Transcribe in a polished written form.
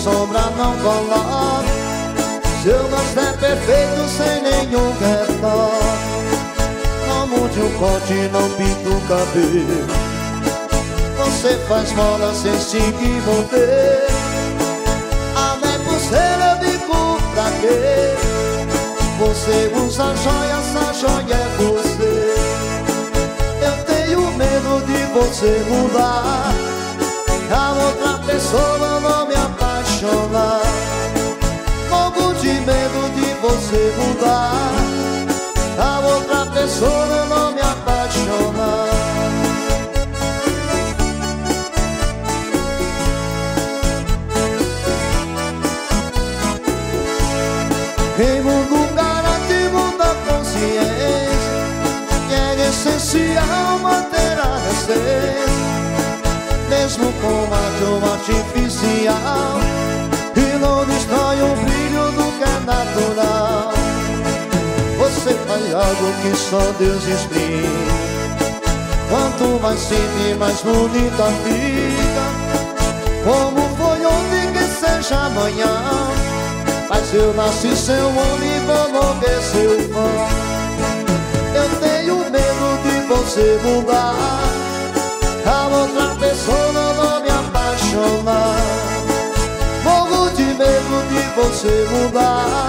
sombra não coloque. Seu gosto é perfeito sem nenhum retoque. Não mude o corte, não pinta o cabelo. Você faz moda sem se manter. A minha pulseira de cu pra quê? Você usa joia, essa joia é você. Eu tenho medo de você mudar, a outra pessoa não me apaixonar. Morro de medo de você mudar, a outra pessoa não me apaixonar. Em mundo garante, muda a consciência, que é essencial manter a decência, mesmo com ágio artificial, e não destrói o brilho do que é natural. Você faz algo que só Deus explica. Quanto mais simples, mais bonita fica. Como foi ontem, que seja amanhã. Mas eu nasci seu homem, vou morrer seu fã. Eu tenho medo de você mudar, a outra pessoa não me apaixonar. Morro de medo de você mudar,